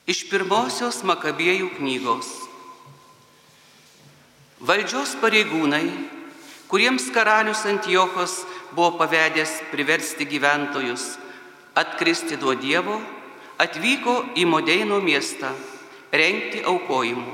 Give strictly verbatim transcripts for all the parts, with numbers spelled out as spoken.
Iš pirmosios Makabiejų knygos. Valdžios pareigūnai, kuriems karalius Antiochas buvo pavedęs priversti gyventojus atkristi nuo Dievo, atvyko į Modeino miestą rengti aukojimų.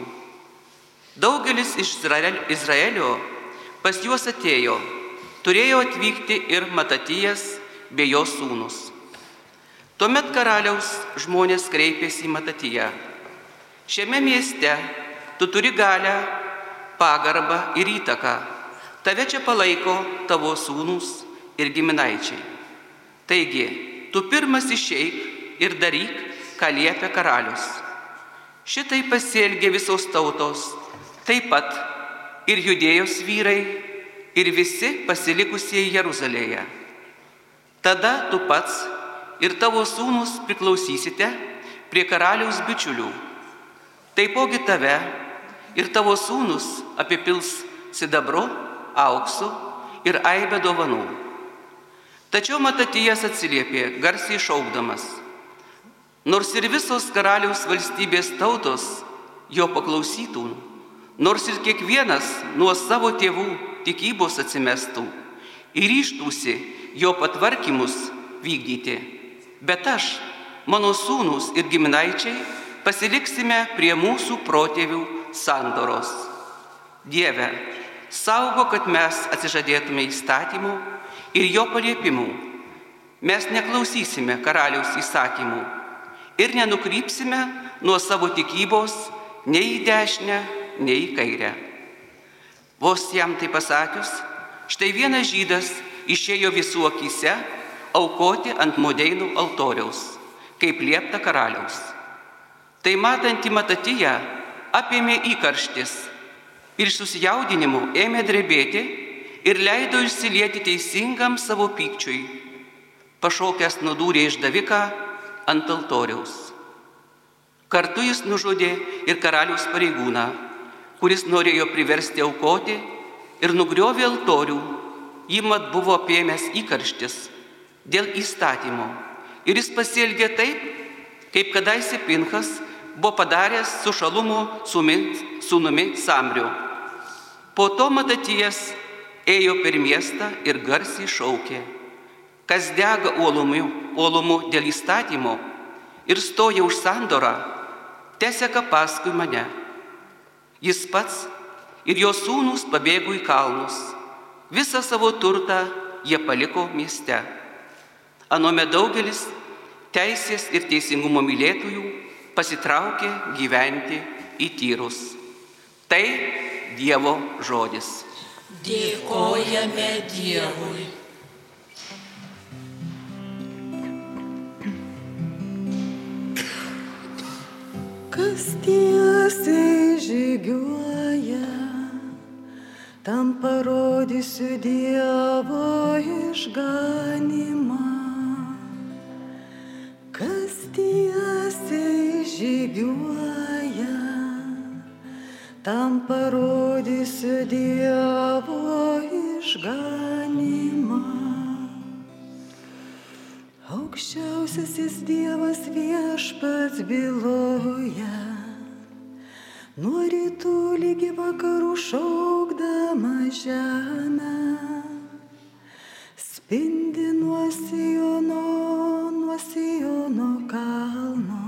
Daugelis iš Izraelio pas juos atėjo, turėjo atvykti ir Matatijas bei jo sūnus. Tuomet karaliaus žmonės kreipėsi į Matatiją. Šiame mieste tu turi galią, pagarbą ir įtaką. Tave čia palaiko tavo sūnus ir giminaičiai. Taigi, tu pirmas išeik ir daryk, ką liepia karalius. Šitai pasielgė visos tautos, taip pat ir Judėjos vyrai, ir visi pasilikusieji Jeruzalėje. Tada tu pats ir tavo sūnus priklausysite prie karaliaus bičiulių. Taipogi tave ir tavo sūnus apipils sidabru, auksu ir aibe dovanų. Tačiau Matatijas atsiliepė, garsiai šaukdamas: nors ir visos karaliaus valstybės tautos jo paklausytų, nors ir kiekvienas nuo savo tėvų tikybos atsimestų ir ryžtųsi jo patvarkymus vykdyti, bet aš, mano sūnus ir giminaičiai pasiliksime prie mūsų protėvių sandoros. Dieve, saugo, kad mes atsižadėtume įstatymų ir jo paliepimų. Mes neklausysime karaliaus įsakymų ir nenukrypsime nuo savo tikybos nei į dešinę, nei į kairę. Vos jam tai pasakius, štai vienas žydas išėjo visų akyse aukoti ant Modeinų altoriaus, kaip liepta karaliaus. Tai matanti Matatiją apėmė įkarštis ir susijaudinimu ėmė drebėti ir leido išsilieti teisingam savo pykčiui, pašaukęs nudūrė išdaviką ant altoriaus. Kartu jis nužudė ir karaliaus pareigūną, kuris norėjo priversti aukoti, ir nugriovė altorių. Jį mat buvo apėmęs įkarštis dėl įstatymo, ir jis pasielgė taip, kaip kadaise Pinchas buvo padaręs su Šalumo sūnumi Samriu. Po to Matatijas ėjo per miestą ir garsiai šaukė: kas dega uolumu, uolumu dėl įstatymo ir stoja už sandorą, teseka paskui mane. Jis pats ir jo sūnus pabėgo į kalnus. Visą savo turtą jie paliko mieste. Anuomet daugelis teisės ir teisingumo mylėtojų pasitraukė gyventi į Tyrus. Tai Dievo žodis. Dėkojame Dievui. Kas tiesiai žygiuoja, tam parodysiu Dievo išganymą. Kas tiesiai žygiuoja, tam parodysiu Dievo išganymą. Aukščiausiasis Dievas viešpats byloja, nuo rytų ligi vakarų šaukdama žemę, spindi nuo Siono, nuo Siono kalno,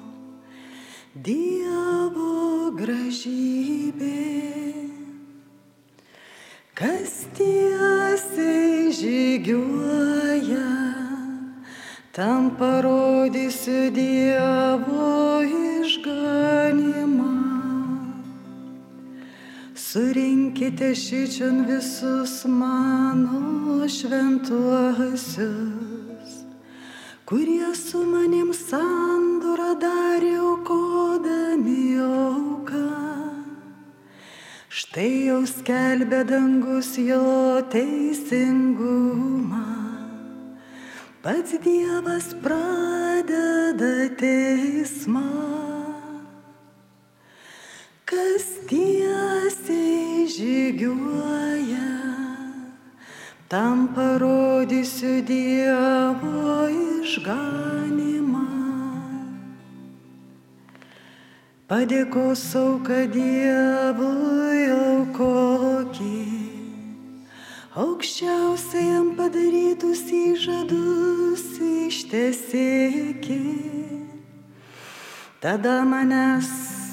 Dievo gražybė. Kas tiesiai žygiuoja, tam parodysiu Dievo išganymą. Surinkite šičion visus mano šventuosius, kurie su manim sandorą darė aukodami auką. Štai jau skelbia dangus jo teisingumą. Pats Dievas pradeda teismą. Kas tiesiai žygiuoja, tam parodysiu Dievo išganymą. padėkos auką Dievui aukokit, aukščiausiajam padarytus įžadus ištesėkit. Tada manęs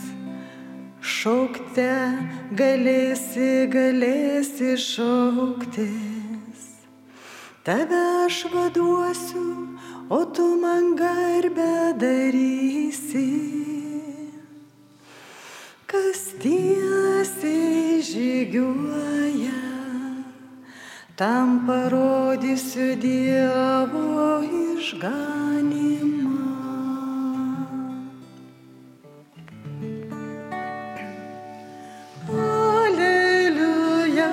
šaukte galėsi, galėsi šauktis. Tave aš vaduosiu, o tu man garbę darysi. Kas tiesiai žygiuoja, tam parodysiu Dievo išganymą. Aleliuja,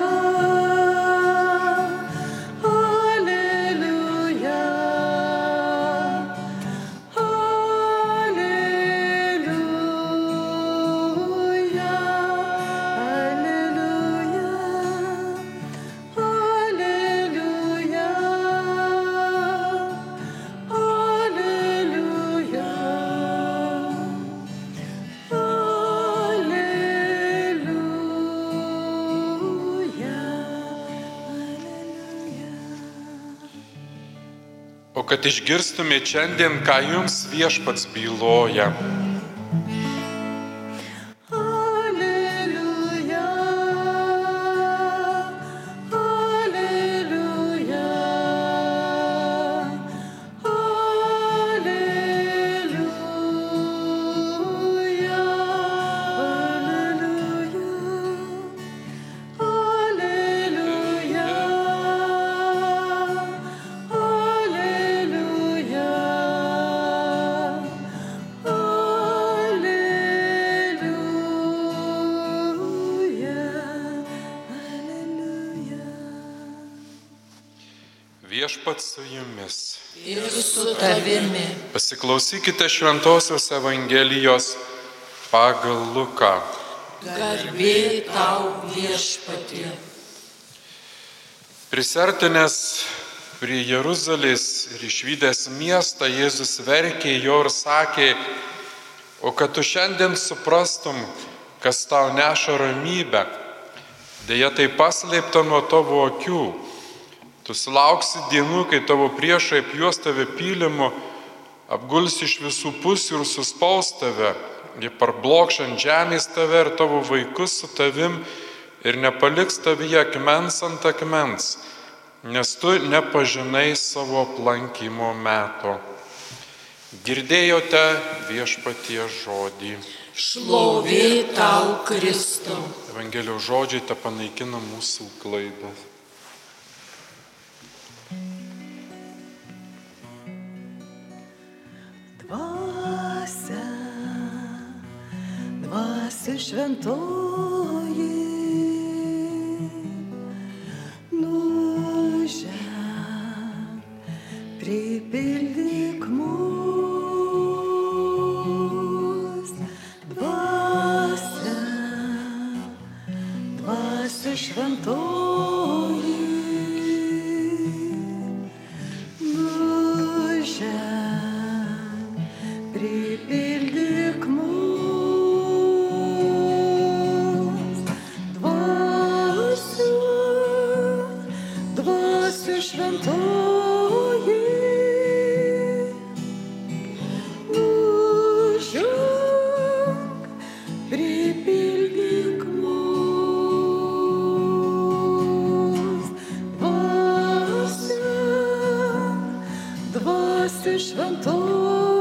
aleliuja, aleliuja, aleliuja. O kad išgirstumėte šiandien, ką jums Viešpats byloja. Aleliuja, aleliuja, aleliuja, aleliuja, Viešpats su jumis. Ir su tavimi. Pasiklausykite Šventosios Evangelijos pagal Luką. Garbė tau, Viešpatie. Prisertinęs prie Jeruzalės ir išvydęs miestą, Jėzus verkė jo ir sakė: o kad tu šiandien suprastum, kas tau neša ramybę, deja tai paslėpta nuo tavo akių. Tu sulauksi dienų, kai tavo priešai apjuos tave pylimu, apguls iš visų pusių ir suspaus tave, jie parblokš ant žemės tave ir tavo vaikus su tavim ir nepaliks tavyje akmens ant akmens, nes tu nepažinai savo aplankimo meto. Girdėjote Viešpaties žodį. Šlovė tau, Kristau. Evangelijos žodžiai te panaikina mūsų klaidas. Dvasia, dvasia šventoji, nužek, pripildyk mus. Dvasia, dvasia šventoji, pripildyk mus. Dvasia, dvasia šventoji, nužek, pripildyk mus. Dvasia, dvasia šventoji,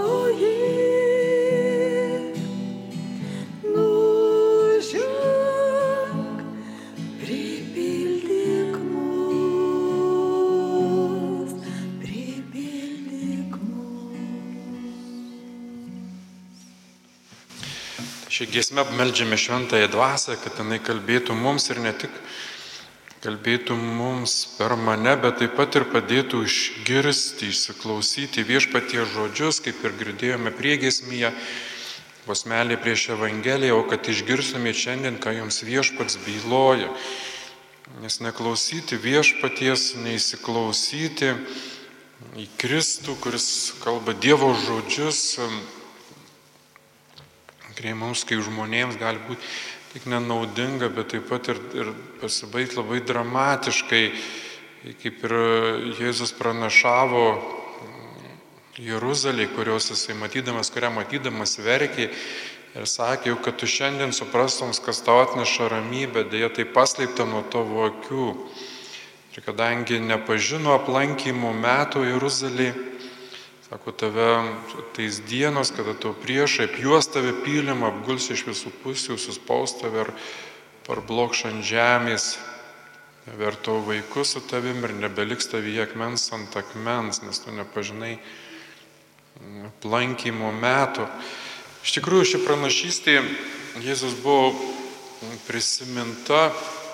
Šią giesmę meldžiame Šventąją Dvasią, kad jinai kalbėtų mums ir ne tik kalbėtų mums per mane, bet taip pat ir padėtų išgirsti, įsiklausyti Viešpaties žodžius, kaip ir girdėjome priegiesmyje, posmelė prieš Evangeliją, o kad išgirstumėte šiandien, ką jums Viešpats byloja. Nes neklausyti Viešpaties, neįsiklausyti į Kristų, kuris kalba Dievo žodžius, tikrai mums kaip žmonėms gali būti tik nenaudinga, bet taip pat ir, ir pasibaigti labai dramatiškai, kaip ir Jėzus pranašavo Jeruzalei, kurios jisai matydamas, kurią matydamas verkė ir sakė, jau kad tu šiandien suprastoms, kas tau atneša ramybę, dėja tai paslėpta nuo tavo akių. Ir kadangi nepažino aplankymų metų Jeruzalei, sako, tave tais dienos, kada tau priešai apjuos tave pylim, apguls iš visų pusių, suspaus tave ir parblokš ant žemės, ver tavo vaikus su tavim ir nebeliks tavyje akmens ant akmens, nes tu nepažinai aplankymo metų. Iš tikrųjų, ši pranašystė Jėzus buvo prisiminta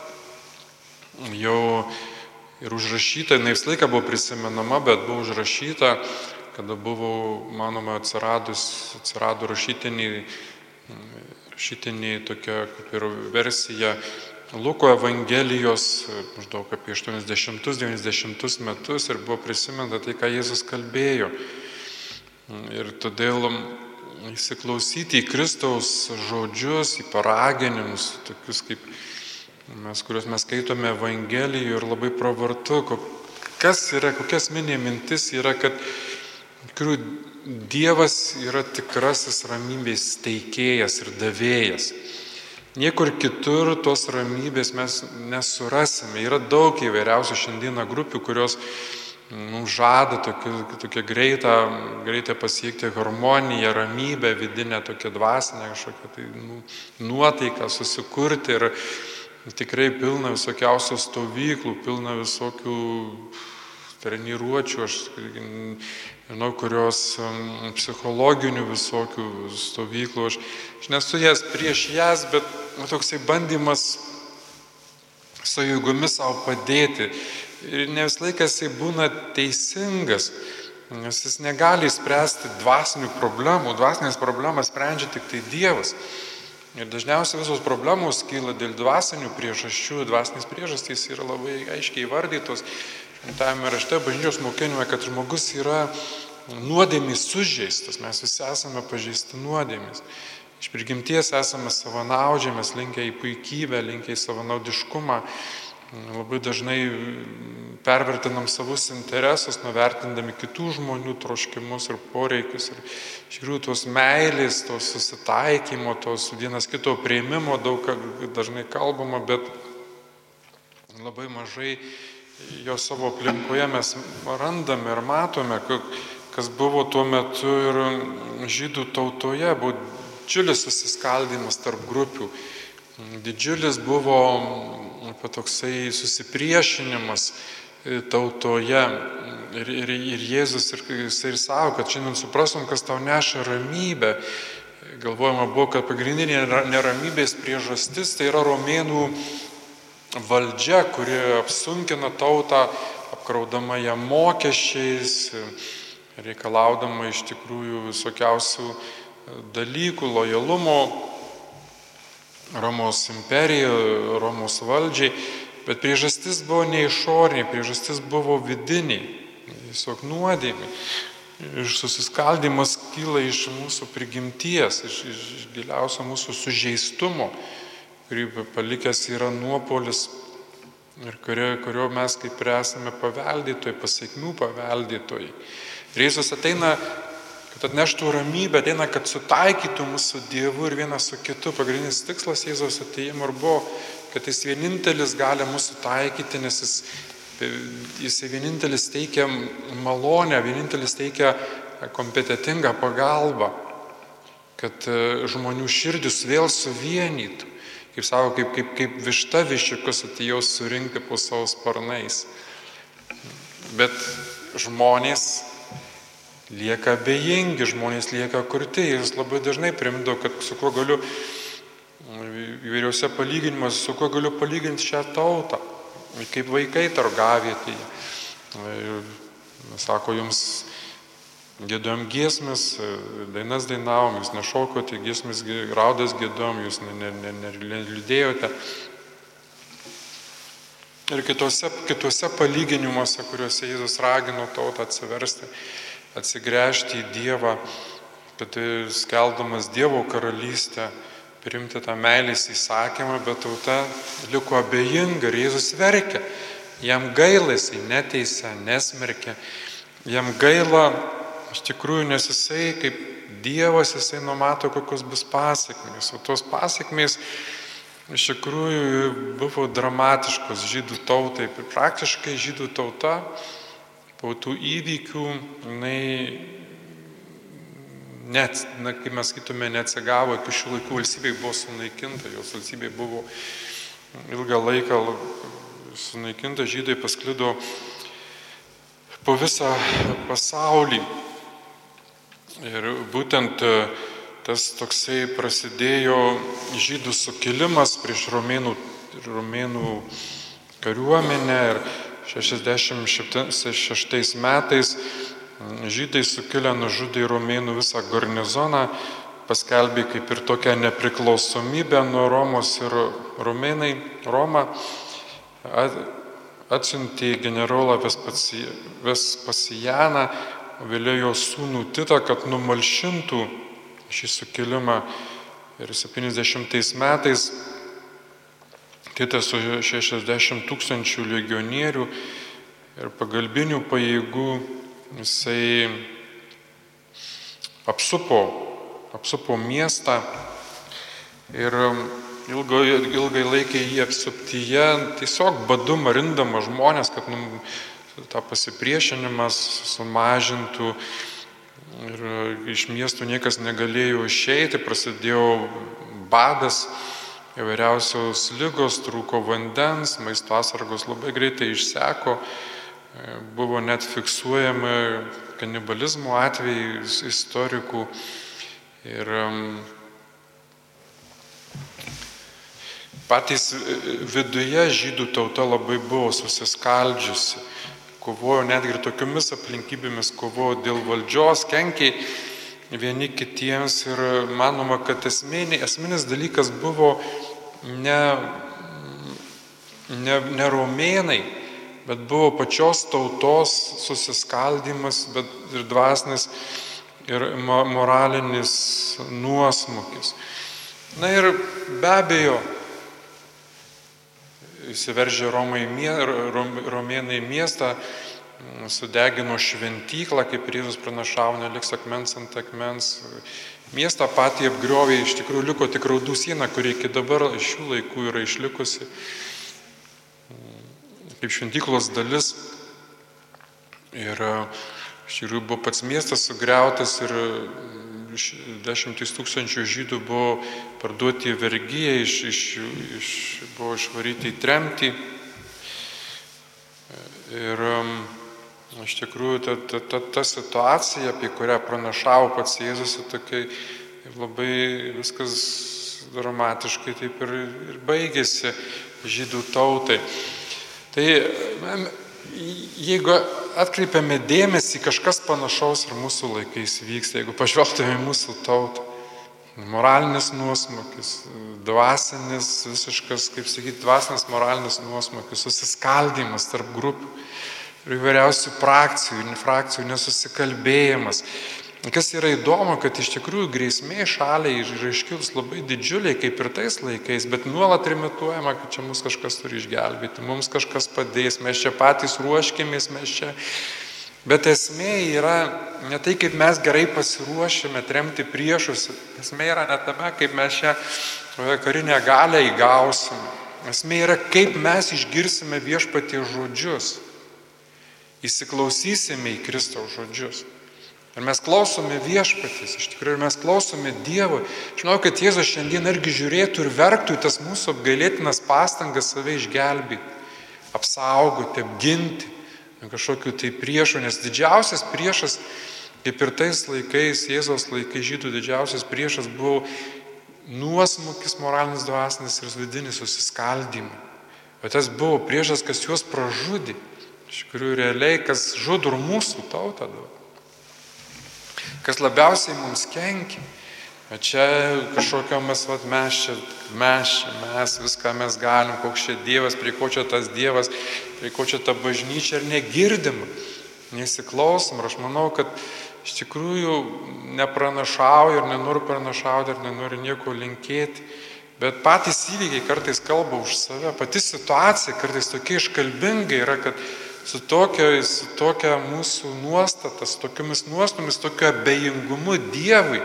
jau ir užrašyta, jinai visą laiką buvo prisimenama, bet buvo užrašyta, kada buvo, manoma, atsiradus, atsirado rašytiniai, rašytiniai tokia kaip ir versija Luko Evangelijos maždaug apie aštuoniasdešimtus devyniasdešimtus metus ir buvo prisiminta tai, ką Jėzus kalbėjo. Ir todėl įsiklausyti į Kristaus žodžius, į paraginimus, tokius kaip mes, kuriuos mes skaitome Evangelijoje ir labai pravartu, kas yra, kokia asmeninė mintis yra, kad tikrųjų Dievas yra tikrasis ramybės teikėjas ir davėjas. Niekur kitur tos ramybės mes nesurasime. Yra daug įvairiausių šiandieną grupių, kurios nu, žada tokią, tokią greitą, greitą pasiekti harmoniją, ramybę, vidinę tokią dvasinę kažkokią tai, nu, nuotaiką susikurti ir tikrai pilna visokiausių stovyklų, pilna visokių treniruočių, aš žinau, kurios psichologinių visokių stovyklų, aš, aš nesu jas prieš jas, bet toksai bandymas su jėgomis savo padėti. Ir ne visą laiką jisai būna teisingas, nes jis negali spręsti dvasinių problemų, dvasinės problemas sprendžia tik tai Dievas. Ir dažniausiai visos problemos kyla dėl dvasinių priežasčių, dvasinės priežastys yra labai aiškiai įvardytos. Šventajame rašte bažnyčios mokinime, kad žmogus yra nuodėmės sužeistas, mes visi esame pažeisti nuodėmės. Iš prigimties esame savanaudžiai, mes linkę į puikybę, linkę į savanaudiškumą, labai dažnai pervertinam savus interesus, nuvertindami kitų žmonių troškimus ir poreikius. Ir iš tikrųjų tos meilės, tos susitaikymo, tos vienas kito priėmimo daug dažnai kalbama, bet labai mažai jo savo aplinkoje mes randame ir matome, kas buvo tuo metu ir žydų tautoje, buvo didžiulis susiskaldymas tarp grupių. Didžiulis buvo toksai susipriešinimas tautoje ir, ir, ir Jėzus ir, ir savo, kad šiandien suprasom, kas tau neša ramybę. Galvojama buvo, kad pagrindinė neramybės priežastis tai yra romėnų valdžia, kuri apsunkina tautą, apkraudama ją mokesčiais, reikalaudama iš tikrųjų visokiausių dalykų, lojalumo Romos imperijai, Romos valdžiai, bet priežastis buvo ne išoriniai, priežastis buvo vidiniai, tiesiog nuodėmė. Ir susiskaldymas kyla iš mūsų prigimties, iš, iš giliausio mūsų sužeistumo, kurį palikęs yra nuopolis ir kurio, kurio mes kaip ir esame paveldėtojai, pasiekmių paveldėtojai. Ir Jėzus ateina, kad atneštų ramybę, ateina, kad sutaikytų mūsų Dievu ir vienas su kitu. Pagrindinis tikslas Jėzaus atėjimo ir buvo, kad jis vienintelis gali mūsų taikyti, nes jis, jis vienintelis teikia malonę, vienintelis teikia kompetitingą pagalbą, kad žmonių širdis vėl suvienytų. Kaip savo, kaip, kaip, kaip višta viščiukus atėjau surinkti po savo sparnais. Bet žmonės lieka abejingi, žmonės lieka kurti. Jis labai dažnai primindavo, kad su kuo galiu, įvairiuose palyginimuose, su kuo galiu palyginti šią tautą. Kaip vaikai targavietėje. Sako, jums giedojom giesmes, dainas dainavom, jūs nešokote, giesmes raudas giedojom, jūs neliūdėjote. Ir kitose, kitose palyginimuose, kuriuose Jėzus ragino tautą atsiversti, atsigręžti į Dievą, kad skeldamas Dievo karalystę, priimti tą meilės įsakymą, bet tauta liko abejinga ir Jėzus verkia. Jam gaila, jisai neteisia, nesmerkia. Jam gaila, iš tikrųjų, nes jisai kaip Dievas, jisai numato, kokios bus pasiekmės. O tos pasiekmės iš tikrųjų buvo dramatiškos žydų tautai. Praktiškai žydų tauta po tų įvykių, jinai net, na, kaip mes skaitume, neatsigavo, iki šių laikų valstybė buvo sunaikinta, jos valstybė buvo ilgą laiką sunaikinta, žydai pasklido po visą pasaulį. Ir būtent tas toksai prasidėjo žydų sukilimas prieš romėnų, romėnų kariuomenę ir šešiasdešimt šeštais metais žydai sukilę nužudė romėnų visą garnizoną, paskelbė kaip ir tokią nepriklausomybę nuo Romos ir romėnai Romą atsiuntė generolą Vespasianą, vėliau jo sūnų Titą, kad numalšintų šį sukilimą. Ir septyniasdešimtais metais Titas su šešiasdešimt tūkstančių legionierių ir pagalbinių pajėgų jisai apsupo, apsupo miestą ir ilgai, ilgai laikė jį apsuptyje, tiesiog badu marindama žmonės, kad nu, tą pasipriešinimas sumažintų ir iš miestų niekas negalėjo išeiti, prasidėjo badas, įvairiausios ligos, trūko vandens, maisto atsargos labai greitai išseko. Buvo net fiksuojami kanibalizmo atvejai istorikų ir patys viduje žydų tauta labai buvo susiskaldžiusi, kovojo netgi ir tokiomis aplinkybėmis, kovojo dėl valdžios, kenkė vieni kitiems ir manoma, kad esminė, esminis dalykas buvo ne, ne, ne romėnai, bet buvo pačios tautos susiskaldimas, bet ir dvasinis, ir moralinis nuosmukis. Na ir be abejo, įsiveržė Romai, romėnai į miestą, sudegino šventyklą, kaip Jėzus pranašavo, neliks akmens ant akmens. Miestą patį apgriovė, iš tikrųjų liko tik raudų siena, kuri iki dabar iš šių laikų yra išlikusi kaip šventyklos dalis. Ir iš tikrųjų buvo pats miestas sugriautas ir dešimtys tūkstančių žydų buvo parduoti į vergiją, iš, iš, iš, buvo išvaryti į tremtį. Ir iš tikrųjų ta, ta, ta, ta situacija, apie kurią pranašavo pats Jėzus, tokia labai viskas dramatiškai taip ir, ir baigėsi žydų tautai. Tai jeigu atkreipiame dėmesį, kažkas panašaus ir mūsų laikais vyksta, jeigu pažvelgtume į mūsų tautą, moralinis nuosmukis, dvasinis, visiškas, kaip sakyti, dvasinis moralinis nuosmukis, susiskaldymas tarp grupių ir įvairiausių frakcijų, frakcijų nesusikalbėjimas. Kas yra įdomu, kad iš tikrųjų grėsmė šaliai yra iškilus labai didžiuliai, kaip ir tais laikais, bet nuolat rimituojama, kad čia mus kažkas turi išgelbėti, mums kažkas padės, mes čia patys ruoškimės, mes čia. Bet esmė yra ne tai, kaip mes gerai pasiruošime tremti priešus, esmė yra ne tame, kaip mes šią karinę galią įgausime. Esmė yra, kaip mes išgirsime viešpaties žodžius, įsiklausysime į Kristaus žodžius. Ir mes klausome viešpaties, iš tikrųjų, ir mes klausome Dievo. Žinau, kad Jėzus šiandien irgi žiūrėtų ir verktų į tas mūsų apgailėtinas pastangas save išgelbėti, apsaugoti, apginti kažkokiu tai priešu, nes didžiausias priešas, kaip ir tais laikais, Jėzaus laikais žydų didžiausias priešas buvo nuosmukis moralinis, dvasinis ir vidinis susiskaldymas. O tas buvo priešas, kas juos pražudė, iš tikrųjų realiai, kas žudo ir mūsų tautą dabar. Kas labiausiai mums kenkia. Čia kažkokiamis, vat, mes čia, mes čia, mes viską mes galim, koks čia Dievas, prie ko čia tas Dievas, prie ko čia ta bažnyčia ir negirdim, nesiklausom. Ir aš manau, kad iš tikrųjų nepranašauju ir nenoriu pranašauti ir nenoriu nieko linkėti, bet patys įvykiai kartais kalba už save, pati situacija kartais tokia iškalbinga yra, kad su tokia, su tokia mūsų nuostata, su tokiamis nuostomis, tokiu abejingumu Dievui,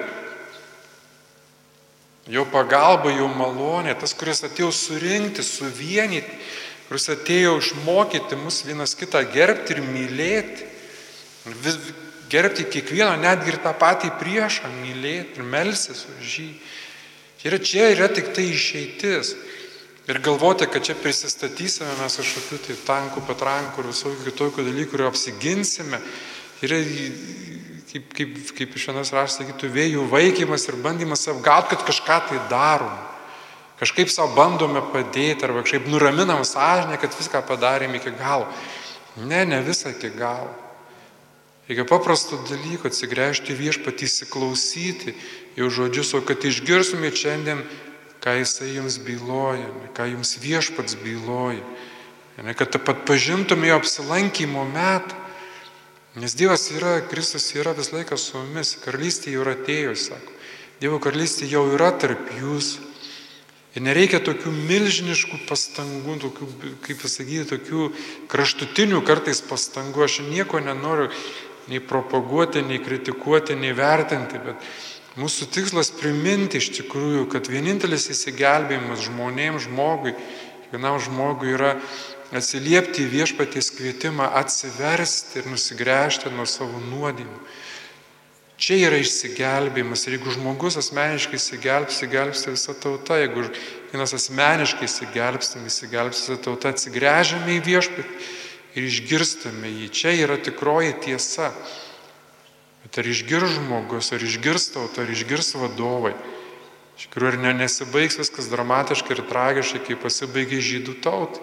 jo pagalba, jo malonė, tas, kuris atėjo surinkti, suvienyti, kuris atėjo išmokyti mus vienas kitą gerbti ir mylėti, vis, gerbti kiekvieno, netgi ir tą patį priešą mylėti ir melstis už jį. Ir čia yra tik tai išeitis. Ir galvoti, kad čia prisistatysime mes kažkokių tai tankų, patrankų ir visokių kitokių dalykų ir apsiginsime. Yra kaip, kaip, kaip iš vienas raštas sakytų, vėjų vaikymas ir bandymas apgauti, kad kažką tai darom. Kažkaip savo bandome padėti arba kažkaip nuraminam sąžinę, kad viską padarėm iki galo. Ne, ne visą iki galo. Reikia paprasto dalyko atsigręžti viešpatį, įsiklausyti jau žodžius, o kad išgirstumėte šiandien, ką jisai jums byloja, ką jums viešpats byloja. Ne, kad atpažintume jo apsilankymo metą. Nes Dievas yra, Kristus yra vis laiką su mumis, karalystė jau yra atėjo, sako. Dievo karalystė jau yra tarp jūsų. Ir nereikia tokių milžiniškų pastangų, tokių, kaip pasakyti, tokių kraštutinių kartais pastangų. Aš nieko nenoriu nei propaguoti, nei kritikuoti, nei vertinti, bet mūsų tikslas priminti iš tikrųjų, kad vienintelis įsigelbėjimas žmonėms, žmogui, kiekvienam žmogui yra atsiliepti į viešpaties kvietimą, atsiversti ir nusigręžti nuo savo nuodėmių. Čia yra išsigelbėjimas. Ir jeigu žmogus asmeniškai įsigelbs, įsigelbs visa tauta. Jeigu vienas asmeniškai įsigelbs, įsigelbs visa tauta. Atsigręžiame į viešpatį ir išgirstame jį. Čia yra tikroji tiesa. Bet ar išgirs žmogus, ar išgirs tauta, ar išgirs vadovai. Iš tikrųjų, ar ne, nesibaigs viskas dramatiškai ir tragiškai, kaip pasibaigė žydų tautai.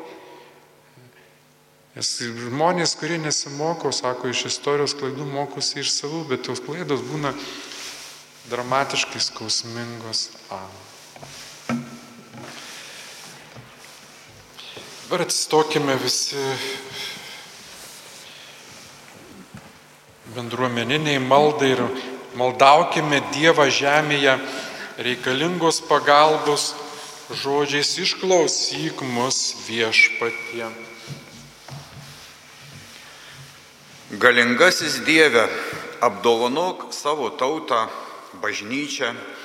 Nes žmonės, kurie nesimoko, sako, iš istorijos klaidų mokosi iš savų, bet tos klaidos būna dramatiškai skausmingos. Amen. Dabar atsistokime visi bendruomeniniai maldai ir maldaukime Dievą žemėje reikalingos pagalbos žodžiais, išklausyk mus viešpatie. Galingasis Dieve, apdovanok savo tautą, bažnyčią